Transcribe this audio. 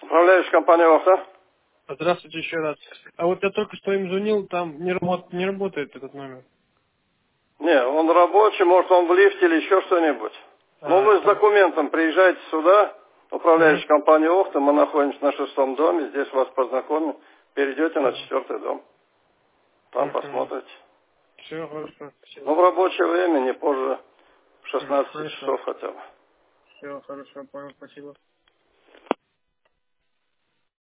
Управляющая компания «Охта». Здравствуйте еще раз. А вот я только что им звонил, там не работает этот номер. Не, он рабочий, может он в лифте или еще что-нибудь. Ну вы с документом приезжайте сюда, управляющая компания «Охта», мы находимся на 6-м доме, здесь вас познакомим, перейдете на 4-й дом. Там посмотрите. Все, хорошо, спасибо. Ну в рабочее время, не позже 16 часов хотя бы. Все, хорошо, понял, спасибо.